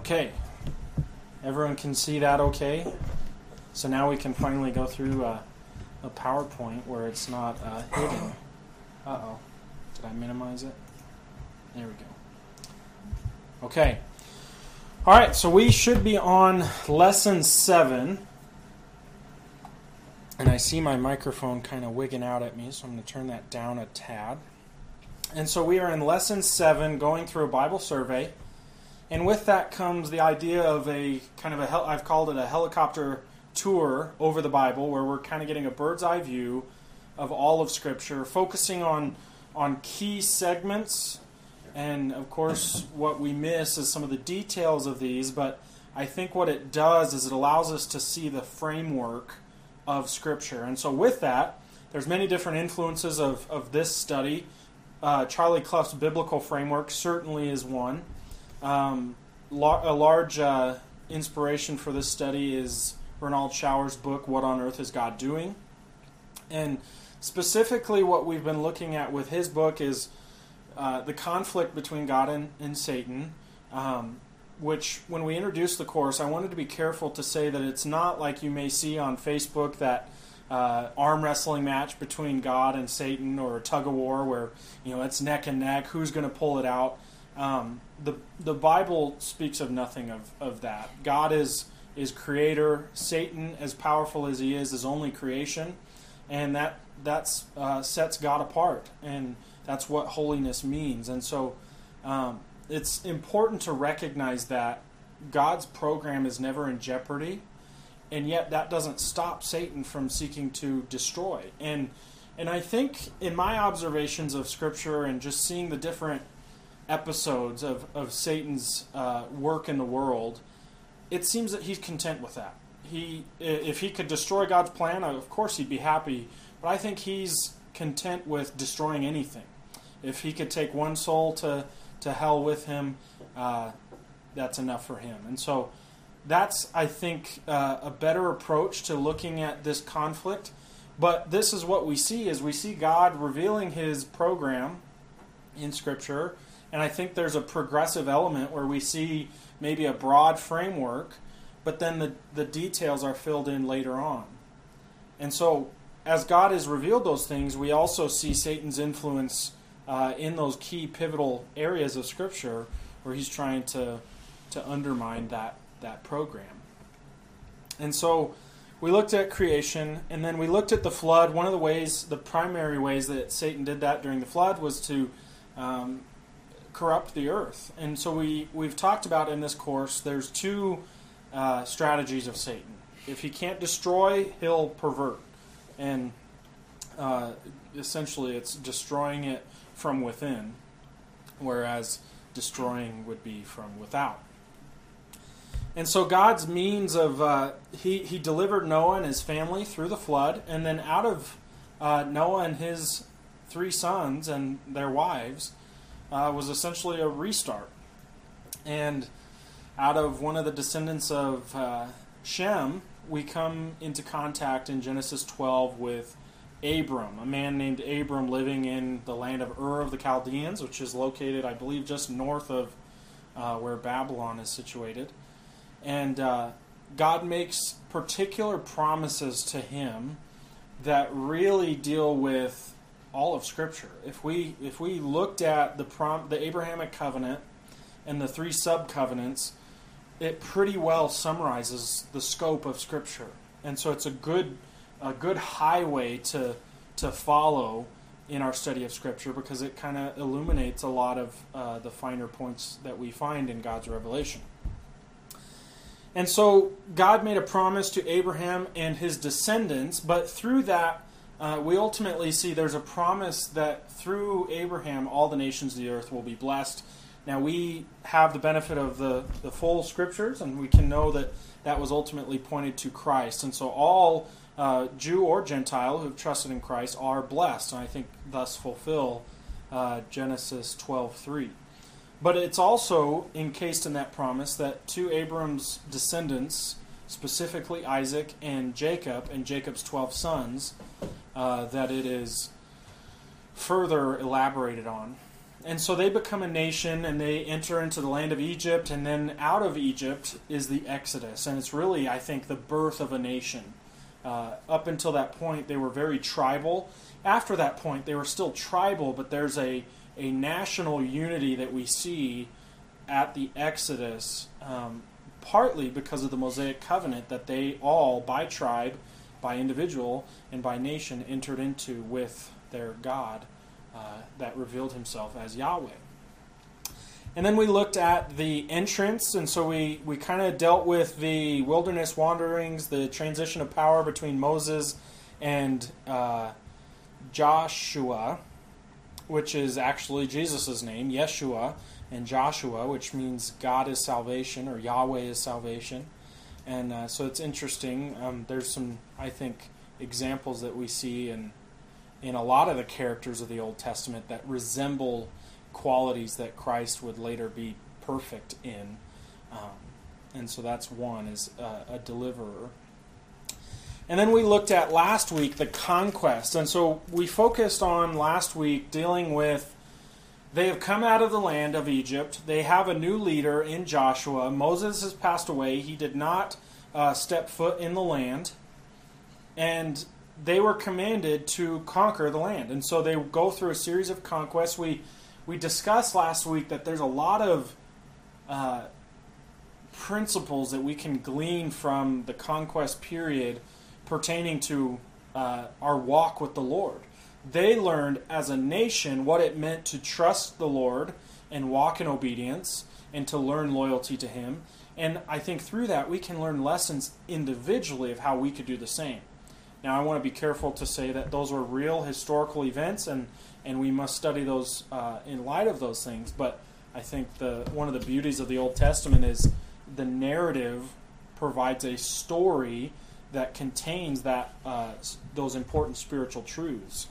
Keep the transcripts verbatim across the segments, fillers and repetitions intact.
Okay, everyone can see that okay? So now we can finally go through uh, a PowerPoint where it's not uh, hidden. Uh-oh, did I minimize it? There we go. Okay, all right, so we should be on lesson seven. And I see my microphone kind of wigging out at me, so I'm going to turn that down a tad. And so we are in lesson seven, going through a Bible survey. And with that comes the idea of a kind of a, hel- I've called it a helicopter tour over the Bible, where we're kind of getting a bird's eye view of all of Scripture, focusing on, on key segments. And of course, what we miss is some of the details of these, but I think what it does is it allows us to see the framework of Scripture. And so with that, there's many different influences of, of this study. Uh, Charlie Clough's biblical framework certainly is one. Um, la- a large uh, inspiration for this study is Ronald Shower's book, What on Earth is God Doing? And specifically what we've been looking at with his book is uh, the conflict between God and, and Satan, um, which when we introduced the course, I wanted to be careful to say that it's not like you may see on Facebook that uh, arm wrestling match between God and Satan, or a tug of war where, you know, it's neck and neck, who's going to pull it out. Um, the the Bible speaks of nothing of, of that. God is is creator. Satan, as powerful as he is, is only creation, and that that's uh, sets God apart, and that's what holiness means. And so um, it's important to recognize that God's program is never in jeopardy, and yet that doesn't stop Satan from seeking to destroy. And and I think in my observations of Scripture and just seeing the different episodes of, of Satan's uh, work in the world, it seems that he's content with that. He, if he could destroy God's plan, of course he'd be happy, but I think he's content with destroying anything. If he could take one soul to, to hell with him, uh, that's enough for him. And so that's, I think, uh, a better approach to looking at this conflict. But this is what we see, is we see God revealing his program in Scripture. And I think there's a progressive element where we see maybe a broad framework, but then the, the details are filled in later on. And so as God has revealed those things, we also see Satan's influence uh, in those key pivotal areas of Scripture where he's trying to, to undermine that, that program. And so we looked at creation, and then we looked at the flood. One of the ways, the primary ways that Satan did that during the flood was to um, corrupt the earth. And so we, we've talked about in this course, there's two uh, strategies of Satan. If he can't destroy, he'll pervert. And uh, essentially it's destroying it from within, whereas destroying would be from without. And so God's means of, uh, he, he delivered Noah and his family through the flood, and then out of uh, Noah and his three sons and their wives, Uh, was essentially a restart. And out of one of the descendants of uh, Shem, we come into contact in Genesis twelve with Abram, a man named Abram living in the land of Ur of the Chaldeans, which is located, I believe, just north of uh, where Babylon is situated. And uh, God makes particular promises to him that really deal with all of Scripture. If we if we looked at the prom, the Abrahamic covenant and the three sub-covenants, it pretty well summarizes the scope of Scripture. And so it's a good a good highway to to follow in our study of Scripture, because it kind of illuminates a lot of uh, the finer points that we find in God's revelation. And so God made a promise to Abraham and his descendants, but through that Uh, we ultimately see there's a promise that through Abraham all the nations of the earth will be blessed. Now we have the benefit of the, the full Scriptures, and we can know that that was ultimately pointed to Christ. And so all uh, Jew or Gentile who have trusted in Christ are blessed, and I think thus fulfill uh, Genesis twelve three. But it's also encased in that promise that to Abram's descendants, specifically Isaac and Jacob and Jacob's twelve sons, Uh, that it is further elaborated on. and so they become a nation, and they enter into the land of Egypt, and then out of Egypt is the Exodus. And it's really, I think, the birth of a nation. Uh, up until that point, they were very tribal. After that point, they were still tribal, but there's a, a national unity that we see at the Exodus, um, partly because of the Mosaic covenant that they all, by tribe, by individual, and by nation, entered into with their God uh, that revealed himself as Yahweh. And then we looked at the entrance, and so we, we kind of dealt with the wilderness wanderings, the transition of power between Moses and uh, Joshua, which is actually Jesus' name, Yeshua, and Joshua, which means God is salvation, or Yahweh is salvation. And uh, so it's interesting. Um, there's some, I think, examples that we see in in a lot of the characters of the Old Testament that resemble qualities that Christ would later be perfect in. Um, and so that's one, is uh, a deliverer. And then we looked at last week the conquest. And so we focused on last week dealing with, they have come out of the land of Egypt. They have a new leader in Joshua. Moses has passed away. He did not uh, step foot in the land. And they were commanded to conquer the land. And so they go through a series of conquests. We we discussed last week that there's a lot of uh, principles that we can glean from the conquest period pertaining to uh, our walk with the Lord. They learned as a nation what it meant to trust the Lord and walk in obedience and to learn loyalty to Him. And I think through that we can learn lessons individually of how we could do the same. Now, I want to be careful to say that those were real historical events, and, and we must study those uh, in light of those things. But I think the one of the beauties of the Old Testament is the narrative provides a story that contains that uh, those important spiritual truths.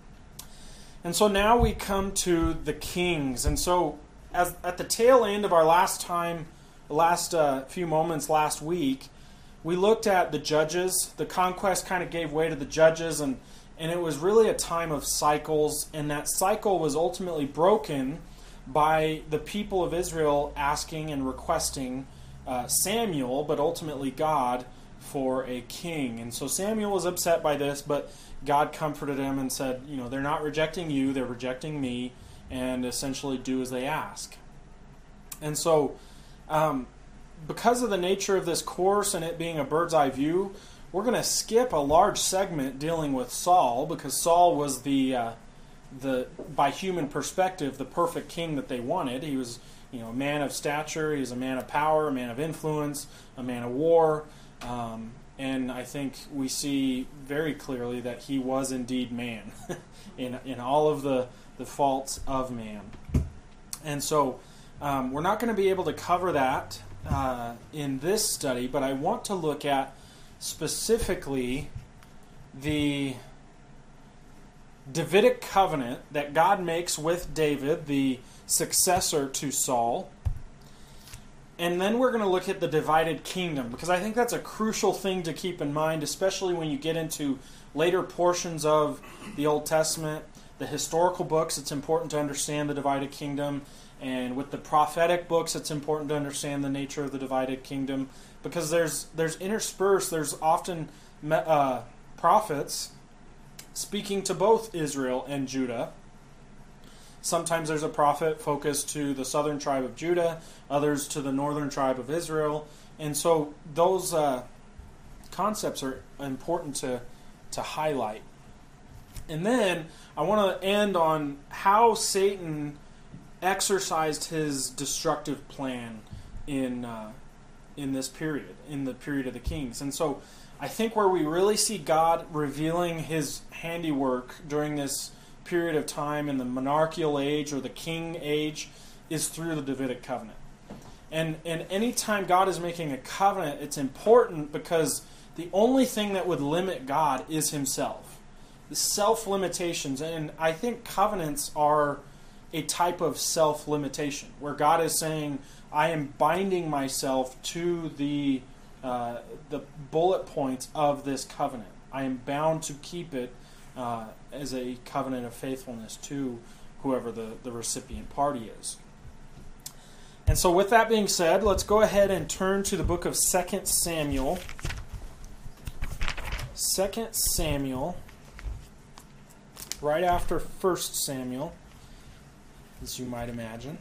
And so now we come to the kings. And so as at the tail end of our last time, last uh, few moments last week, we looked at the judges. The conquest kind of gave way to the judges, and, and it was really a time of cycles, and that cycle was ultimately broken by the people of Israel asking and requesting uh, Samuel, but ultimately God, for a king. And so Samuel was upset by this, but God comforted him and said, you know, they're not rejecting you, they're rejecting me, and essentially do as they ask. And so um, because of the nature of this course and it being a bird's eye view, we're going to skip a large segment dealing with Saul, because Saul was the, uh, the by human perspective, the perfect king that they wanted. He was, you know, a man of stature, he was a man of power, a man of influence, a man of war, um, and I think we see very clearly that he was indeed man in in all of the, the faults of man. And so um, we're not going to be able to cover that uh, in this study, but I want to look at specifically the Davidic covenant that God makes with David, the successor to Saul. And then we're going to look at the divided kingdom, because I think that's a crucial thing to keep in mind, especially when you get into later portions of the Old Testament, the historical books. It's important to understand the divided kingdom. And with the prophetic books, it's important to understand the nature of the divided kingdom, because there's there's interspersed, there's often uh, prophets speaking to both Israel and Judah. Sometimes there's a prophet focused to the southern tribe of Judah, others to the northern tribe of Israel. And so those uh, concepts are important to, to highlight. And then I want to end on how Satan exercised his destructive plan in uh, in this period, in the period of the kings. And so I think where we really see God revealing his handiwork during this period of time in the monarchical age or the king age is through the Davidic covenant. And and anytime God is making a covenant, it's important because the only thing that would limit God is himself. The self-limitations. And I think covenants are a type of self-limitation, where God is saying, I am binding myself to the uh, the bullet points of this covenant. I am bound to keep it Uh, as a covenant of faithfulness to whoever the, the recipient party is. And so with that being said, let's go ahead and turn to the book of Second Samuel. Second Samuel, right after First Samuel, as you might imagine.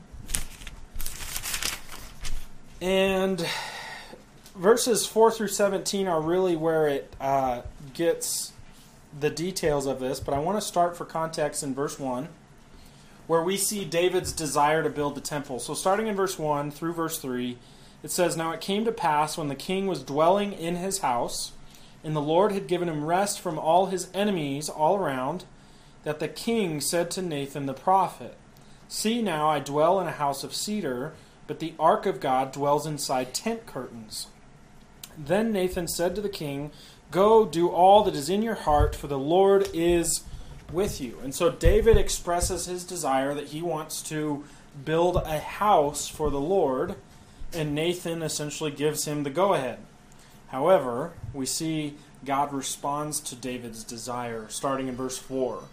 And verses four through seventeen are really where it uh, gets the details of this, but I want to start for context in verse one, where we see David's desire to build the temple. So starting in verse one through verse three, it says, "Now it came to pass when the king was dwelling in his house, and the Lord had given him rest from all his enemies all around, that the king said to Nathan the prophet, 'See now, I dwell in a house of cedar, but the ark of God dwells inside tent curtains.' Then Nathan said to the king, 'Go, do all that is in your heart, for the Lord is with you.'" And so David expresses his desire that he wants to build a house for the Lord, and Nathan essentially gives him the go-ahead. However, we see God responds to David's desire, starting in verse four.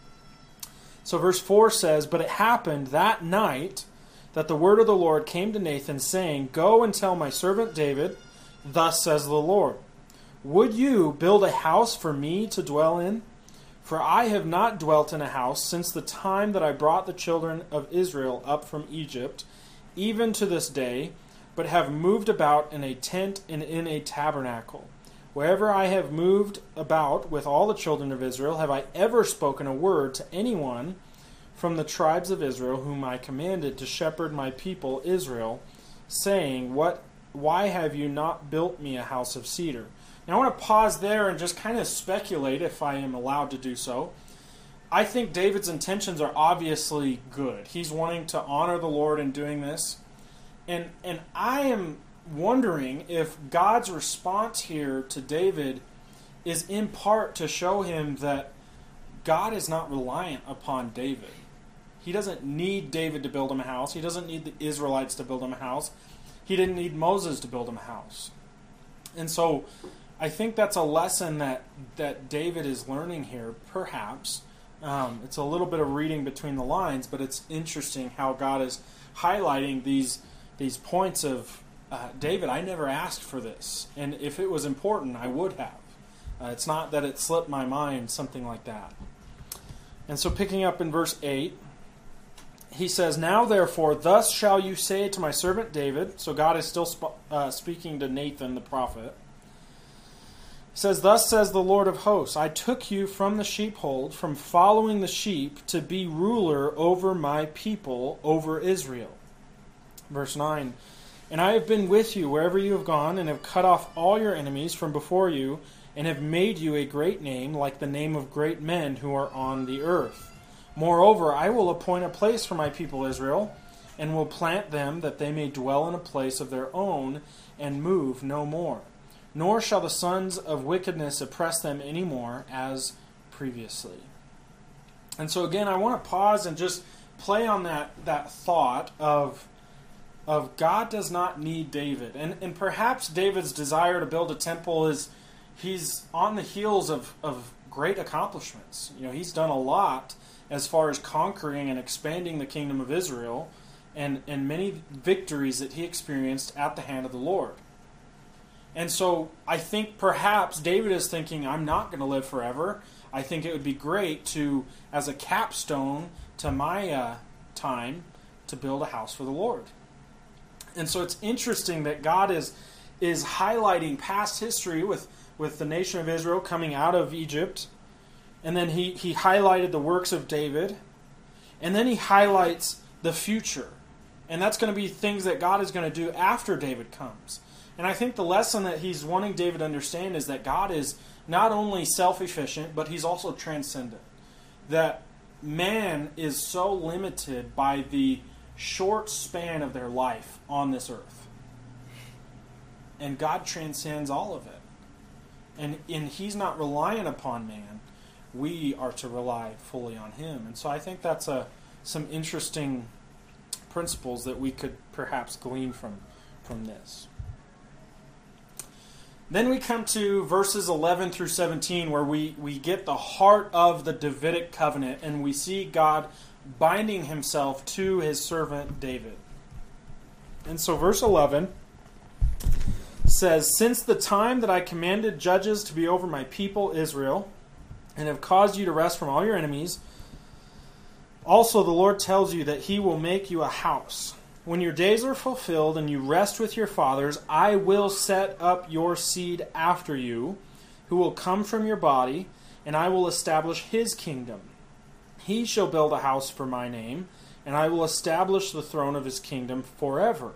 So verse four says, "But it happened that night that the word of the Lord came to Nathan, saying, 'Go and tell my servant David, thus says the Lord, would you build a house for me to dwell in? For I have not dwelt in a house since the time that I brought the children of Israel up from Egypt, even to this day, but have moved about in a tent and in a tabernacle. Wherever I have moved about with all the children of Israel, have I ever spoken a word to anyone from the tribes of Israel, whom I commanded to shepherd my people Israel, saying, What? Why have you not built me a house of cedar?'" Now I want to pause there and just kind of speculate, if I am allowed to do so. I think David's intentions are obviously good. He's wanting to honor the Lord in doing this. And and I am wondering if God's response here to David is in part to show him that God is not reliant upon David. He doesn't need David to build him a house. He doesn't need the Israelites to build him a house. He didn't need Moses to build him a house. And so I think that's a lesson that, that David is learning here, perhaps. Um, it's a little bit of reading between the lines, but it's interesting how God is highlighting these these points of, uh, David, I never asked for this. And if it was important, I would have. Uh, it's not that it slipped my mind, something like that. And so picking up in verse eight, he says, "Now therefore, thus shall you say to my servant David," so God is still sp- uh, speaking to Nathan the prophet. He says, "Thus says the Lord of hosts, I took you from the sheepfold, from following the sheep, to be ruler over my people, over Israel." Verse nine, "And I have been with you wherever you have gone, and have cut off all your enemies from before you, and have made you a great name, like the name of great men who are on the earth. Moreover, I will appoint a place for my people Israel, and will plant them, that they may dwell in a place of their own, and move no more. Nor shall the sons of wickedness oppress them any more, as previously." And so again, I want to pause and just play on that, that thought of, of God does not need David. And, and perhaps David's desire to build a temple is, he's on the heels of, of great accomplishments. You know, he's done a lot as far as conquering and expanding the kingdom of Israel, and, and many victories that he experienced at the hand of the Lord. And so I think perhaps David is thinking, I'm not going to live forever. I think it would be great to, as a capstone to my uh, time, to build a house for the Lord. And so it's interesting that God is is highlighting past history with, with the nation of Israel coming out of Egypt. And then he, he highlighted the works of David. And then he highlights the future. And that's going to be things that God is going to do after David comes. And I think the lesson that he's wanting David to understand is that God is not only self-efficient, but he's also transcendent. That man is so limited by the short span of their life on this earth. And God transcends all of it. And, and he's not reliant upon man. We are to rely fully on him. And so I think that's a, some interesting principles that we could perhaps glean from, from this. Then we come to verses eleven through seventeen, where we, we get the heart of the Davidic covenant, and we see God binding himself to his servant David. And so verse eleven says, "Since the time that I commanded judges to be over my people Israel, and have caused you to rest from all your enemies, also the Lord tells you that he will make you a house. When your days are fulfilled and you rest with your fathers, I will set up your seed after you, who will come from your body, and I will establish his kingdom. He shall build a house for my name, and I will establish the throne of his kingdom forever.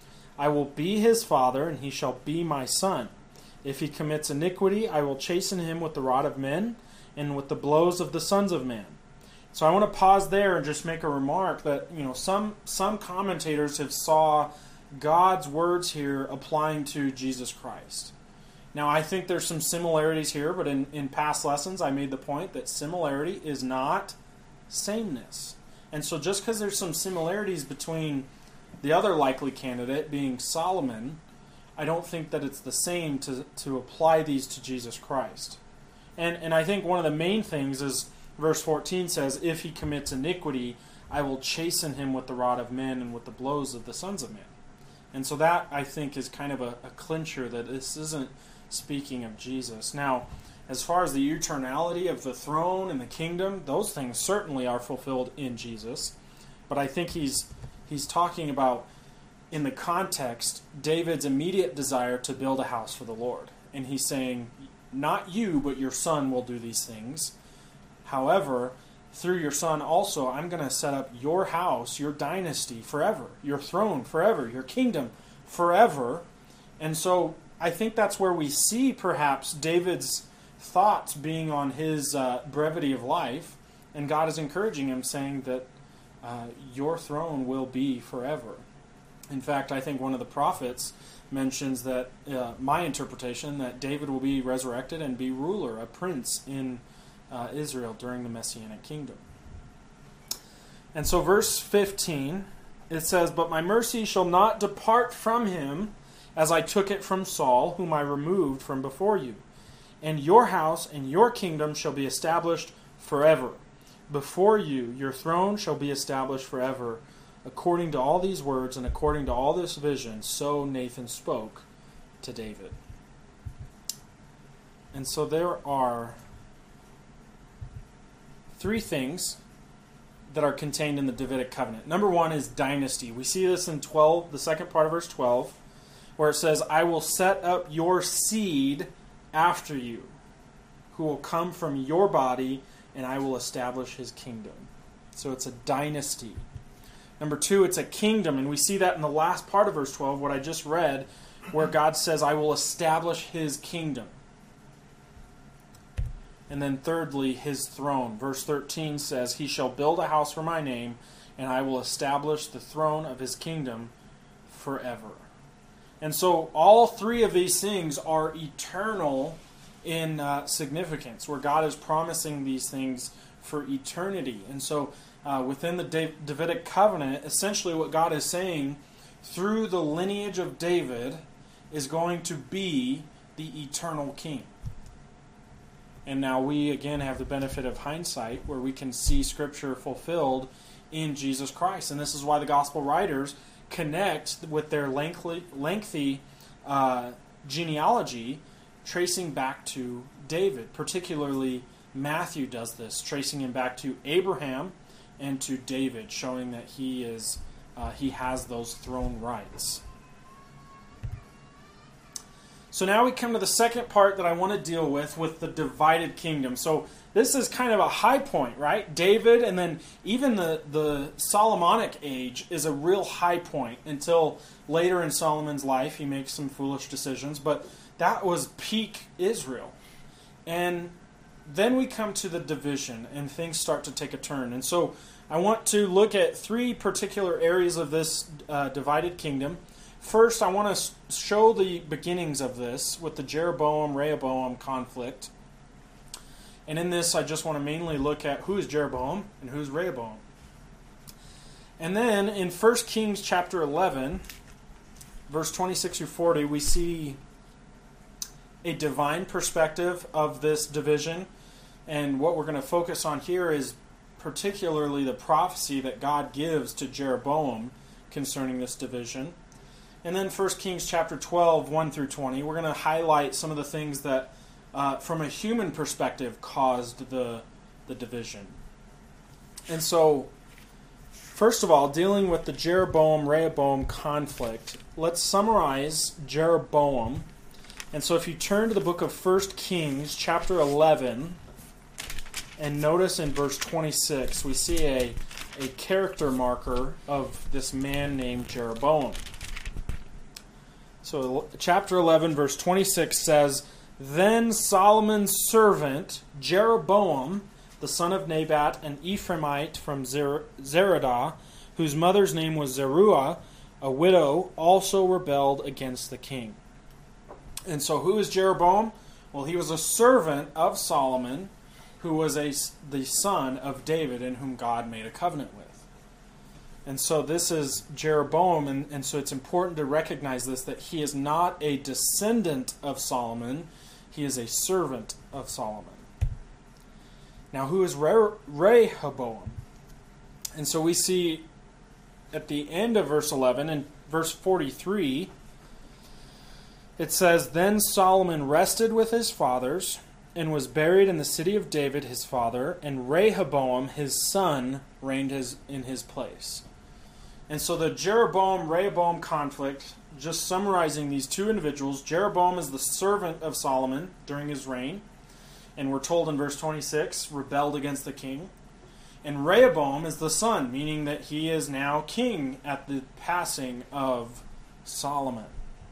I will be his father, and he shall be my son. If he commits iniquity, I will chasten him with the rod of men, and with the blows of the sons of men." So I want to pause there and just make a remark that, you know, some some commentators have saw God's words here applying to Jesus Christ. Now, I think there's some similarities here, but in, in past lessons I made the point that similarity is not sameness. And so just because there's some similarities between the other likely candidate being Solomon, I don't think that it's the same to, to apply these to Jesus Christ. And and I think one of the main things is verse fourteen says, "If he commits iniquity, I will chasten him with the rod of men and with the blows of the sons of men." And so that, I think, is kind of a, a clincher that this isn't speaking of Jesus. Now, as far as the eternality of the throne and the kingdom, those things certainly are fulfilled in Jesus. But I think he's he's talking about, in the context, David's immediate desire to build a house for the Lord. And he's saying, not you, but your son will do these things. However, through your son also, I'm going to set up your house, your dynasty forever, your throne forever, your kingdom forever. And so I think that's where we see perhaps David's thoughts being on his uh, brevity of life. And God is encouraging him, saying that uh, your throne will be forever. In fact, I think one of the prophets mentions that, uh, my interpretation, that David will be resurrected and be ruler, a prince in uh, Israel during the Messianic kingdom. And so verse fifteen, it says, "But my mercy shall not depart from him, as I took it from Saul, whom I removed from before you. And your house and your kingdom shall be established forever. Before you, your throne shall be established forever. According to all these words and according to all this vision, so Nathan spoke to David." And so there are three things that are contained in the Davidic covenant. Number one is dynasty. We see this in twelve, the second part of verse twelve, where it says, "I will set up your seed after you, who will come from your body, and I will establish his kingdom." So it's a dynasty. Number two, it's a kingdom, and we see that in the last part of verse twelve, what I just read, where God says, "I will establish his kingdom." And then thirdly, his throne. Verse thirteen says, "He shall build a house for my name, and I will establish the throne of his kingdom forever." And so all three of these things are eternal in uh, significance, where God is promising these things for eternity. And so uh, within the Dav- Davidic covenant, essentially what God is saying through the lineage of David is going to be the eternal king. And now we again have the benefit of hindsight, where we can see Scripture fulfilled in Jesus Christ. And this is why the gospel writers connect with their lengthy, lengthy uh, genealogy, tracing back to David. Particularly Matthew does this, tracing him back to Abraham and to David, showing that he is uh, he has those throne rights. So now we come to the second part that I want to deal with, with the divided kingdom. So this is kind of a high point, right? David, and then even the, the Solomonic age is a real high point until later in Solomon's life he makes some foolish decisions. But that was peak Israel. And then we come to the division, and things start to take a turn. And so I want to look at three particular areas of this uh, divided kingdom. First, I want to show the beginnings of this with the Jeroboam-Rehoboam conflict. And in this, I just want to mainly look at who is Jeroboam and who is Rehoboam. And then in First Kings chapter eleven, verse twenty-six through forty, we see a divine perspective of this division. And what we're going to focus on here is particularly the prophecy that God gives to Jeroboam concerning this division. And then First Kings chapter twelve, one through twenty, we're going to highlight some of the things that, uh, from a human perspective, caused the, the division. And so, first of all, dealing with the Jeroboam-Rehoboam conflict, let's summarize Jeroboam. And so if you turn to the book of First Kings chapter eleven, and notice in verse twenty-six, we see a, a character marker of this man named Jeroboam. So chapter eleven, verse twenty-six says, "Then Solomon's servant Jeroboam, the son of Nebat, an Ephraimite from Zer- Zeradah, whose mother's name was Zeruiah, a widow, also rebelled against the king." And so who is Jeroboam? Well, he was a servant of Solomon, who was a, the son of David, in whom God made a covenant with. And so this is Jeroboam, and, and so it's important to recognize this, that he is not a descendant of Solomon, he is a servant of Solomon. Now, who is Re- Rehoboam? And so we see at the end of verse eleven, in verse forty-three, it says, "Then Solomon rested with his fathers, and was buried in the city of David his father, and Rehoboam his son reigned his, in his place." And so the Jeroboam-Rehoboam conflict, just summarizing these two individuals, Jeroboam is the servant of Solomon during his reign, and we're told in verse twenty-six, rebelled against the king. And Rehoboam is the son, meaning that he is now king at the passing of Solomon.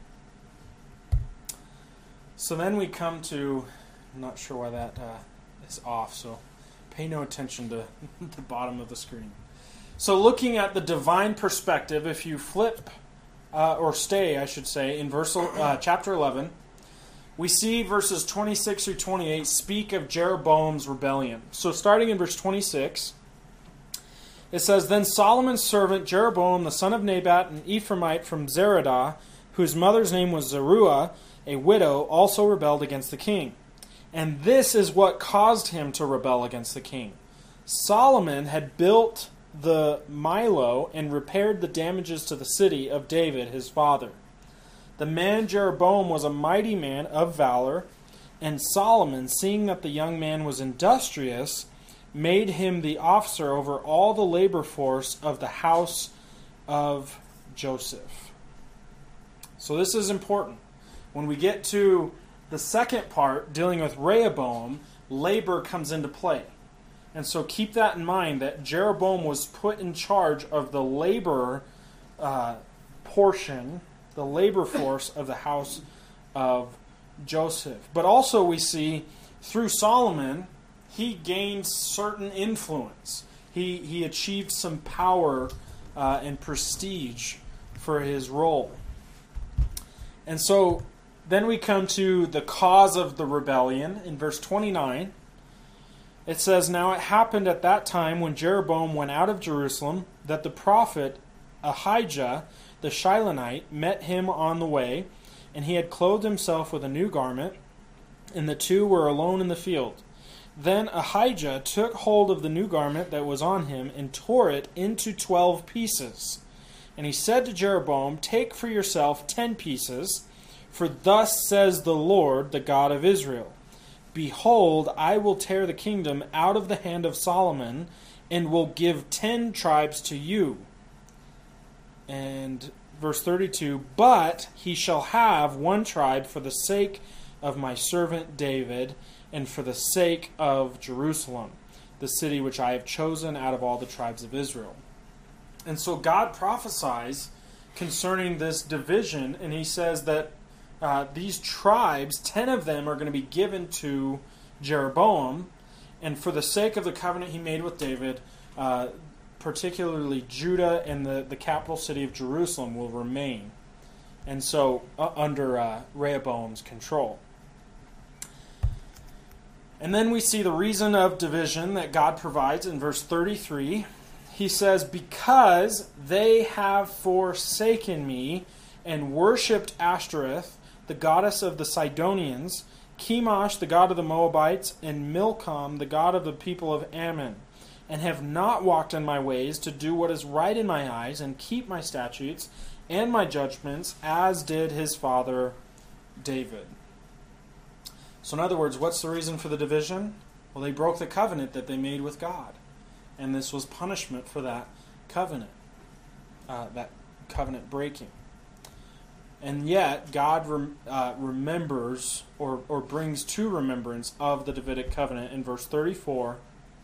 So then we come to, I'm not sure why that uh, is off, so pay no attention to the bottom of the screen. So looking at the divine perspective, if you flip, uh, or stay, I should say, in verse uh, chapter eleven, we see verses twenty-six through twenty-eight speak of Jeroboam's rebellion. So starting in verse twenty-six, it says, "Then Solomon's servant Jeroboam, the son of Nebat, an Ephraimite from Zeradah, whose mother's name was Zeruiah, a widow, also rebelled against the king. And this is what caused him to rebel against the king. Solomon had built the Millo and repaired the damages to the city of David his father. The man Jeroboam was a mighty man of valor, and Solomon, seeing that the young man was industrious, made him the officer over all the labor force of the house of Joseph." So this is important. When we get to the second part, dealing with Rehoboam, labor comes into play. And so keep that in mind, that Jeroboam was put in charge of the labor uh, portion, the labor force of the house of Joseph. But also we see, through Solomon, he gained certain influence. He, he achieved some power uh, and prestige for his role. And so then we come to the cause of the rebellion in verse twenty-nine. It says, "Now it happened at that time when Jeroboam went out of Jerusalem that the prophet Ahijah the Shilonite met him on the way, and he had clothed himself with a new garment, and the two were alone in the field. Then Ahijah took hold of the new garment that was on him and tore it into twelve pieces. And he said to Jeroboam, 'Take for yourself ten pieces, for thus says the Lord, the God of Israel, Behold, I will tear the kingdom out of the hand of Solomon, and will give ten tribes to you.'" And verse thirty-two, "But he shall have one tribe for the sake of my servant David, and for the sake of Jerusalem, the city which I have chosen out of all the tribes of Israel." And so God prophesies concerning this division, and he says that uh, these tribes, ten of them, are going to be given to Jeroboam, and for the sake of the covenant he made with David, uh, particularly Judah and the, the capital city of Jerusalem will remain, and so uh, under uh, Rehoboam's control. And then we see the reason of division that God provides in verse thirty-three. He says, "Because they have forsaken me and worshipped Ashtoreth, the goddess of the Sidonians, Chemosh, the god of the Moabites, and Milcom, the god of the people of Ammon. and have not walked in my ways to do what is right in my eyes and keep my statutes and my judgments, as did his father David. So in other words, what's the reason for the division? Well, they broke the covenant that they made with God. And this was punishment for that covenant, uh, that covenant breaking. And yet, God rem- uh, remembers or, or brings to remembrance of the Davidic covenant. In verse thirty-four,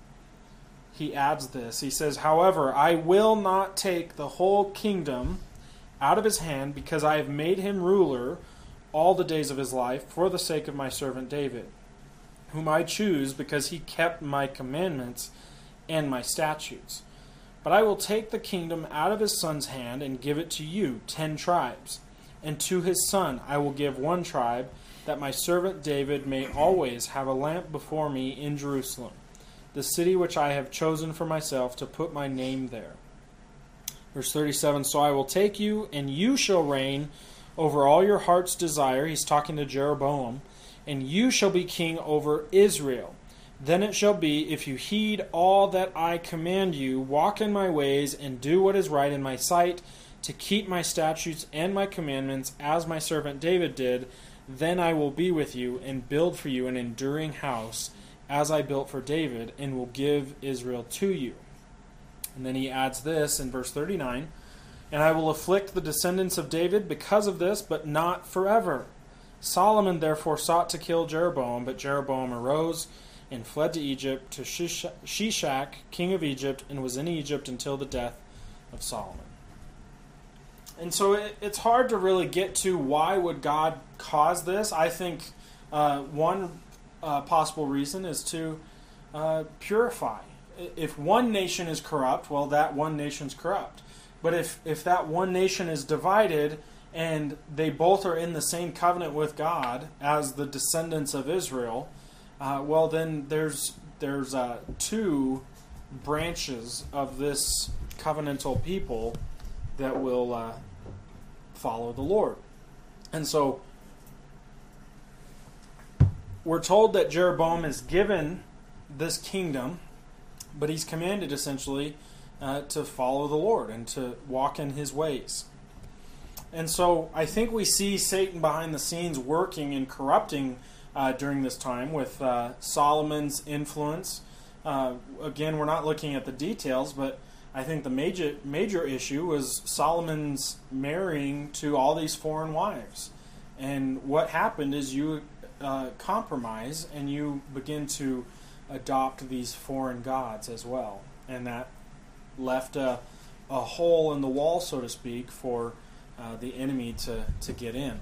he adds this. He says, "However, I will not take the whole kingdom out of his hand, because I have made him ruler all the days of his life for the sake of my servant David, whom I choose because he kept my commandments and my statutes. But I will take the kingdom out of his son's hand and give it to you, ten tribes. And to his son I will give one tribe, that my servant David may always have a lamp before me in Jerusalem, the city which I have chosen for myself to put my name there." Verse thirty-seven, "So I will take you, and you shall reign over all your heart's desire." He's talking to Jeroboam. "And you shall be king over Israel. Then it shall be, if you heed all that I command you, walk in my ways, and do what is right in my sight, to keep my statutes and my commandments, as my servant David did, then I will be with you, and build for you an enduring house, as I built for David, and will give Israel to you." And then he adds this in verse thirty-nine, "And I will afflict the descendants of David because of this, but not forever. Solomon therefore sought to kill Jeroboam, but Jeroboam arose and fled to Egypt, to Shishak, king of Egypt, and was in Egypt until the death of Solomon." And so it, it's hard to really get to why would God cause this. I think uh, one uh, possible reason is to uh, purify. If one nation is corrupt, well, that one nation's corrupt. But if, if that one nation is divided and they both are in the same covenant with God as the descendants of Israel, uh, well, then there's there's uh, two branches of this covenantal people that will uh, follow the Lord. And so we're told that Jeroboam is given this kingdom, but he's commanded essentially uh, to follow the Lord and to walk in his ways. And so I think we see Satan behind the scenes working and corrupting uh, during this time with uh, Solomon's influence. Uh, again, we're not looking at the details, but I think the major major issue was Solomon's marrying to all these foreign wives. And what happened is you uh, compromise and you begin to adopt these foreign gods as well. And that left a, a hole in the wall, so to speak, for uh, the enemy to, to get in.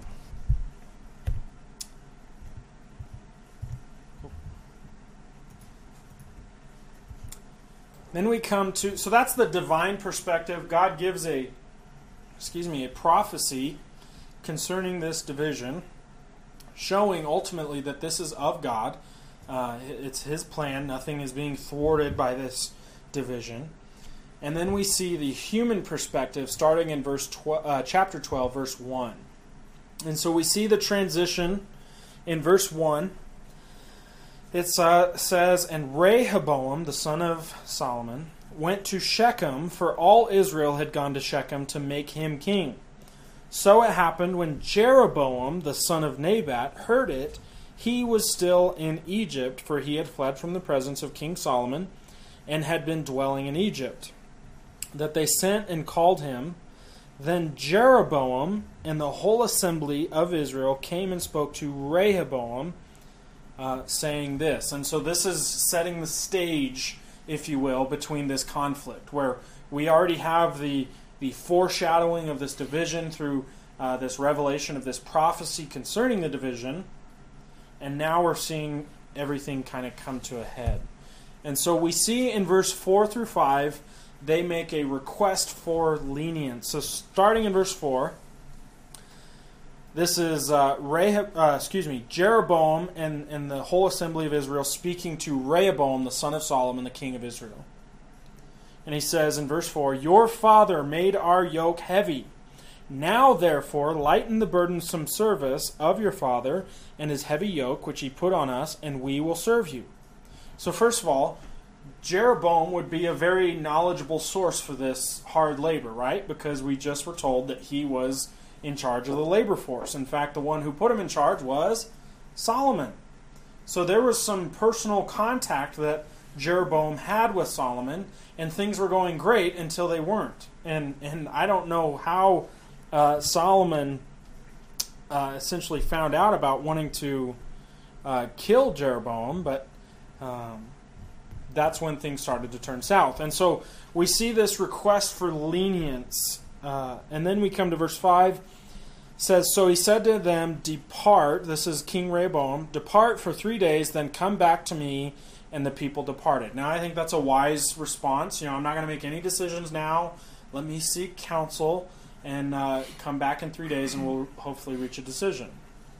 Then we come to, so that's the divine perspective. God gives a, excuse me, a prophecy concerning this division, showing ultimately that this is of God. Uh, it's His plan. Nothing is being thwarted by this division. And then we see the human perspective starting in verse tw- uh, chapter twelve, verse one. And so we see the transition in verse one. It uh, says, "And Rehoboam, the son of Solomon, went to Shechem, for all Israel had gone to Shechem to make him king. So it happened when Jeroboam, the son of Nebat, heard it, he was still in Egypt, for he had fled from the presence of King Solomon and had been dwelling in Egypt, that they sent and called him. Then Jeroboam and the whole assembly of Israel came and spoke to Rehoboam, uh, saying this." And so this is setting the stage, if you will, between this conflict, where we already have the, the foreshadowing of this division through uh, this revelation of this prophecy concerning the division, and now we're seeing everything kind of come to a head. And so we see in verse four through five, they make a request for lenience. So starting in verse four, this is uh, Rehob, uh, excuse me, Jeroboam and, and the whole assembly of Israel speaking to Rehoboam, the son of Solomon, the king of Israel. And he says in verse four, "Your father made our yoke heavy. Now, therefore, lighten the burdensome service of your father and his heavy yoke, which he put on us, and we will serve you." So first of all, Jeroboam would be a very knowledgeable source for this hard labor, right? Because we just were told that he was in charge of the labor force. In fact, the one who put him in charge was Solomon. So there was some personal contact that Jeroboam had with Solomon, and things were going great until they weren't. And and I don't know how uh, Solomon uh, essentially found out about wanting to uh, kill Jeroboam, but um, that's when things started to turn south. And so we see this request for lenience. Uh, and then we come to verse five. It says, "So he said to them, 'Depart,'" this is King Rehoboam, "'depart for three days, then come back to me.' And the people departed." Now, I think that's a wise response. You know, I'm not going to make any decisions now. Let me seek counsel and uh, come back in three days, and we'll hopefully reach a decision.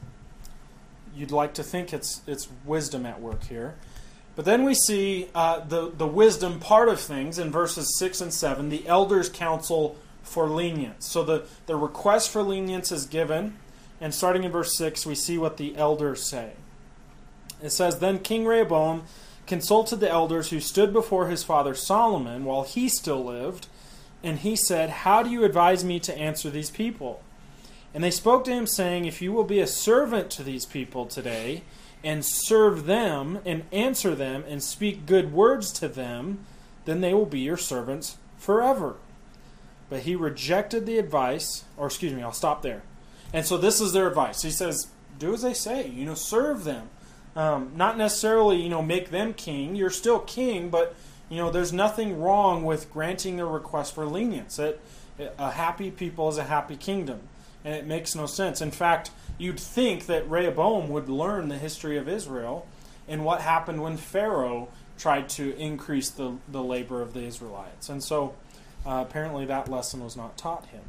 You'd like to think it's it's wisdom at work here. But then we see uh, the, the wisdom part of things in verses six and seven, the elders' counsel for lenience. So the, the request for lenience is given, and starting in verse six, we see what the elders say. It says, "Then King Rehoboam consulted the elders who stood before his father Solomon while he still lived, and he said, 'How do you advise me to answer these people?' And they spoke to him, saying, 'If you will be a servant to these people today, and serve them, and answer them, and speak good words to them, then they will be your servants forever.' But he rejected the advice," or excuse me, I'll stop there. And so this is their advice. He says, do as they say, you know, serve them. Um, not necessarily, you know, make them king. You're still king, but, you know, there's nothing wrong with granting their request for lenience. It, a happy people is a happy kingdom, and it makes no sense. In fact, you'd think that Rehoboam would learn the history of Israel and what happened when Pharaoh tried to increase the, the labor of the Israelites. And so uh, apparently that lesson was not taught him.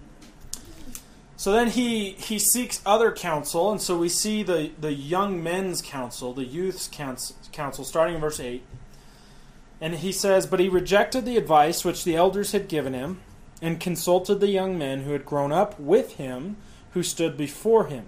So then he, he seeks other counsel, and so we see the, the young men's counsel, the youth's counsel, starting in verse eight. And he says, "But he rejected the advice which the elders had given him, and consulted the young men who had grown up with him, who stood before him.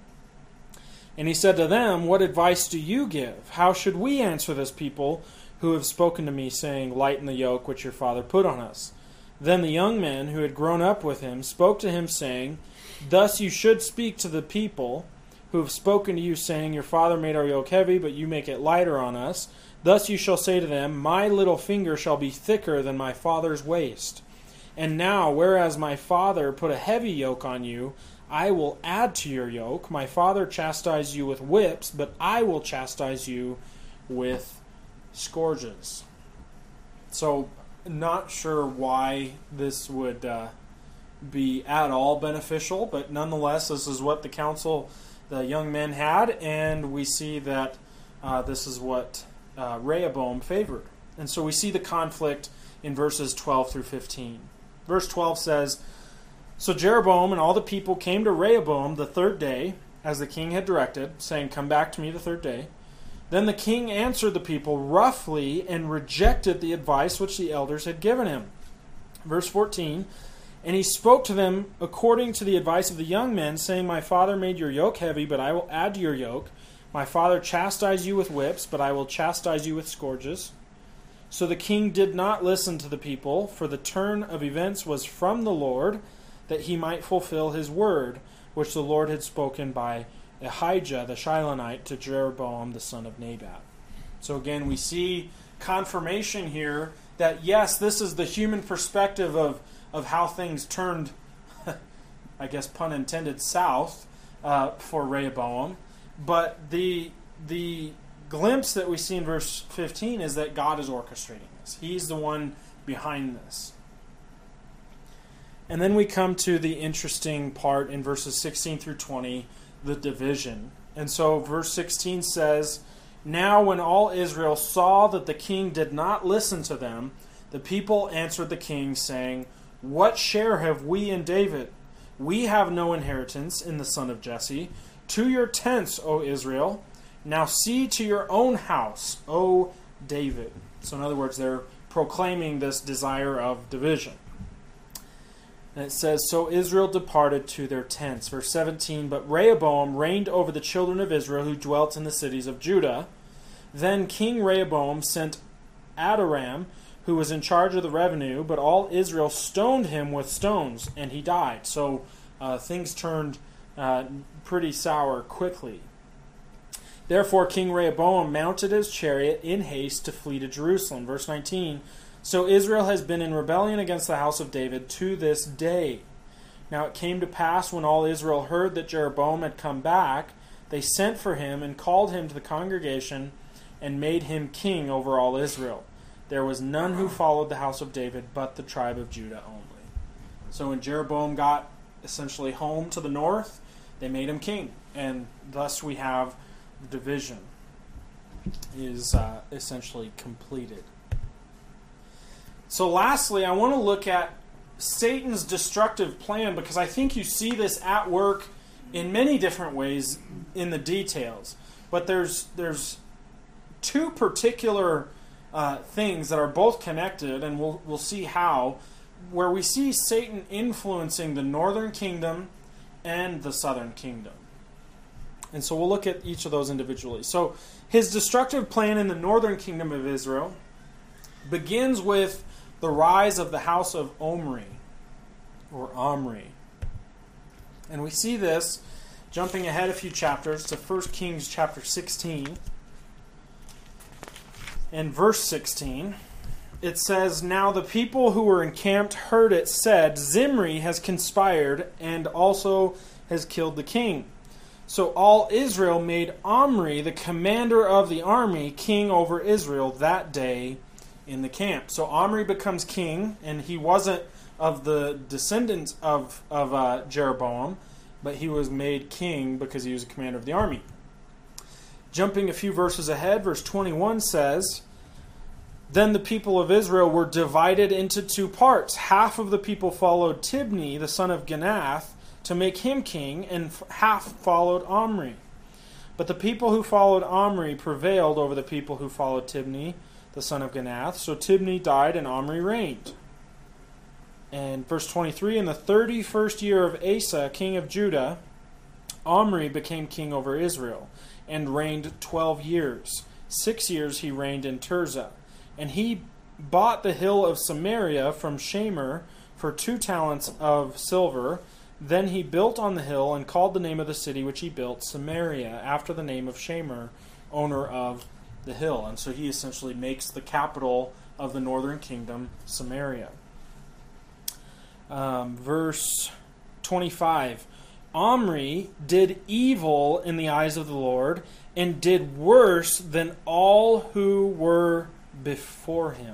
And he said to them, 'What advice do you give? How should we answer this people who have spoken to me, saying, Lighten the yoke which your father put on us?' Then the young men who had grown up with him spoke to him, saying, 'Thus you should speak to the people who have spoken to you, saying, Your father made our yoke heavy, but you make it lighter on us. Thus you shall say to them, My little finger shall be thicker than my father's waist. And now, whereas my father put a heavy yoke on you, I will add to your yoke. My father chastised you with whips, but I will chastise you with scourges.'" So, not sure why this would uh, be at all beneficial, but nonetheless, this is what the council, the young men had, and we see that uh, this is what uh, Rehoboam favored. And so we see the conflict in verses twelve through fifteen. Verse twelve says, "So Jeroboam and all the people came to Rehoboam the third day, as the king had directed, saying, Come back to me the third day. Then the king answered the people roughly and rejected the advice which the elders had given him." Verse fourteen, "And he spoke to them according to the advice of the young men, saying, My father made your yoke heavy, but I will add to your yoke. My father chastised you with whips, but I will chastise you with scourges. So the king did not listen to the people, for the turn of events was from the Lord, that he might fulfill his word, which the Lord had spoken by Ahijah the Shilonite to Jeroboam the son of Nebat." So again, we see confirmation here that yes, this is the human perspective of, of how things turned, I guess pun intended, south uh, for Rehoboam. But the the glimpse that we see in verse fifteen is that God is orchestrating this. He's the one behind this. And then we come to the interesting part in verses sixteen through twenty, the division. And so verse sixteen says, "Now when all Israel saw that the king did not listen to them, the people answered the king, saying, What share have we in David? We have no inheritance in the son of Jesse. To your tents, O Israel. Now see to your own house, O David." So in other words, they're proclaiming this desire of division. And it says, "So Israel departed to their tents." Verse seventeen, "But Rehoboam reigned over the children of Israel who dwelt in the cities of Judah. Then King Rehoboam sent Adoram, who was in charge of the revenue, but all Israel stoned him with stones, and he died. So uh, things turned uh, pretty sour quickly. Therefore King Rehoboam mounted his chariot in haste to flee to Jerusalem. Verse nineteen, so Israel has been in rebellion against the house of David to this day. Now it came to pass, when all Israel heard that Jeroboam had come back, they sent for him and called him to the congregation and made him king over all Israel. There was none who followed the house of David but the tribe of Judah only. So when Jeroboam got essentially home to the north, they made him king. And thus we have division is uh, essentially completed. So lastly, I want to look at Satan's destructive plan, because I think you see this at work in many different ways in the details. But there's there's two particular uh, things that are both connected, and we'll we'll see how, where we see Satan influencing the northern kingdom and the southern kingdom. And so we'll look at each of those individually. So his destructive plan in the northern kingdom of Israel begins with the rise of the house of Omri, or Omri. And we see this, jumping ahead a few chapters, to First Kings chapter sixteen. In verse sixteen, it says, now the people who were encamped heard it said, Zimri has conspired and also has killed the king. So all Israel made Omri, the commander of the army, king over Israel that day in the camp. So Omri becomes king, and he wasn't of the descendants of, of uh, Jeroboam, but he was made king because he was a commander of the army. Jumping a few verses ahead, verse twenty-one says, then the people of Israel were divided into two parts. Half of the people followed Tibni, the son of Ginath, to make him king, and half followed Omri. But the people who followed Omri prevailed over the people who followed Tibni, the son of Ginath. So Tibni died and Omri reigned. And verse twenty-three, in the thirty-first year of Asa, king of Judah, Omri became king over Israel, and reigned twelve years. Six years he reigned in Tirzah. And he bought the hill of Samaria from Shamer for two talents of silver. Then he built on the hill and called the name of the city which he built Samaria, after the name of Shamer, owner of the hill. And so he essentially makes the capital of the northern kingdom Samaria. Um, verse twenty-five, Omri did evil in the eyes of the Lord, and did worse than all who were before him.